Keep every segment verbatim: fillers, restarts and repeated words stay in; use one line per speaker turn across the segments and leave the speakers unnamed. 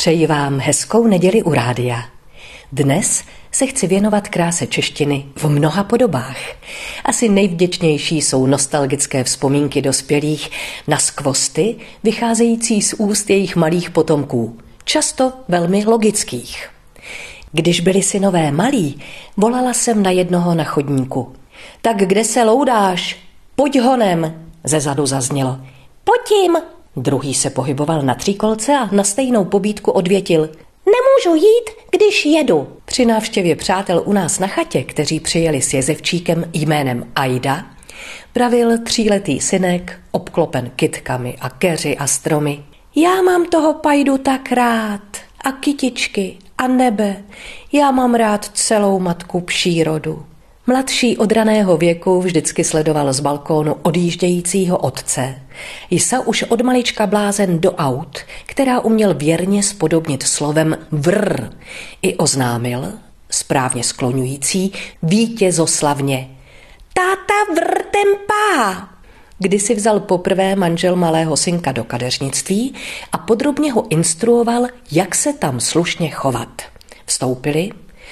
Přeji vám hezkou neděli u rádia. Dnes se chci věnovat kráse češtiny v mnoha podobách. Asi nejvděčnější jsou nostalgické vzpomínky dospělých na skvosty, vycházející z úst jejich malých potomků, často velmi logických. Když byli synové malí, volala jsem na jednoho na chodníku. Tak kde se loudáš? Pojď honem, zezadu zaznělo. Pojďím. Druhý se pohyboval na tříkolce a na stejnou pobídku odvětil. Nemůžu jít, když jedu. Při návštěvě přátel u nás na chatě, kteří přijeli s jezevčíkem jménem Aida, pravil tříletý synek, obklopen kytkami a keři a stromy. Já mám toho Pajdu tak rád a kytičky a nebe. Já mám rád celou matku přírodu. Mladší od raného věku vždycky sledoval z balkónu odjíždějícího otce. Jsa už od malička blázen do aut, která uměl věrně spodobnit slovem vrr. I oznámil, správně skloňující, vítězoslavně. Táta vrtem pá! Kdy si vzal poprvé manžel malého synka do kadeřnictví a podrobně ho instruoval, jak se tam slušně chovat. Vstoupili.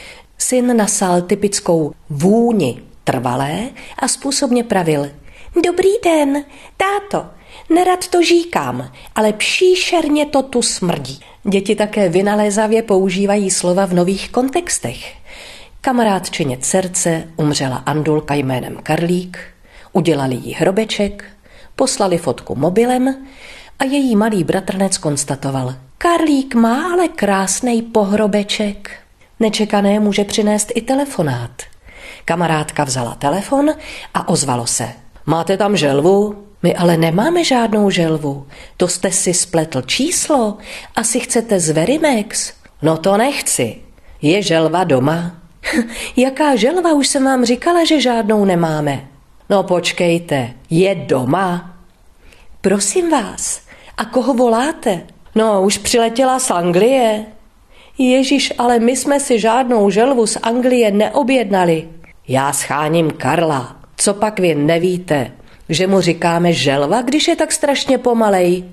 Syn nasál typickou vůni trvalé a způsobně pravil. Dobrý den, táto, nerad to říkám, ale příšerně to tu smrdí. Děti také vynalézavě používají slova v nových kontextech. Kamarádčeně dcerce umřela Andulka jménem Karlík, udělali jí hrobeček, poslali fotku mobilem a její malý bratrnec konstatoval. Karlík má ale krásnej pohrobeček. Nečekané může přinést i telefonát. Kamarádka vzala telefon a ozvalo se. Máte tam želvu? My ale nemáme žádnou želvu. To jste si spletl číslo? Asi chcete z Verimex? No to nechci. Je želva doma? Jaká želva? Už jsem vám říkala, že žádnou nemáme. No počkejte, je doma? Prosím vás, a koho voláte? No už přiletěla z Anglie. Ježiš, ale my jsme si žádnou želvu z Anglie neobjednali. Já scháním Karla. Co pak vy nevíte, že mu říkáme želva, když je tak strašně pomalej?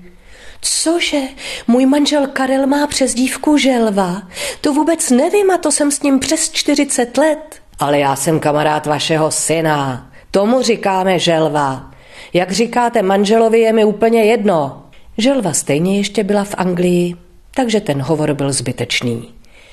Cože? Můj manžel Karel má přezdívku želva? To vůbec nevím a to jsem s ním přes čtyřicet let. Ale já jsem kamarád vašeho syna. Tomu říkáme želva. Jak říkáte manželovi, je mi úplně jedno. Želva stejně ještě byla v Anglii, takže ten hovor byl zbytečný.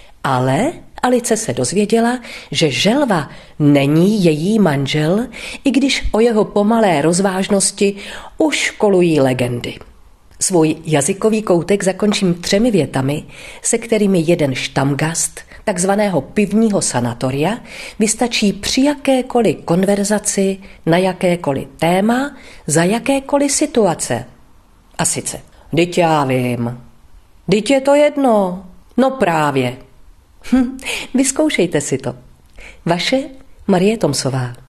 Ale Alice se dozvěděla, že želva není její manžel, i když o jeho pomalé rozvážnosti už kolují legendy. Svůj jazykový koutek zakončím třemi větami, se kterými jeden štamgast takzvaného pivního sanatoria vystačí při jakékoliv konverzaci na jakékoliv téma za jakékoliv situace. A sice, vždyť já vím. Vždyť je to jedno. No právě. Hm, vyzkoušejte si to. Vaše Marie Tomsová.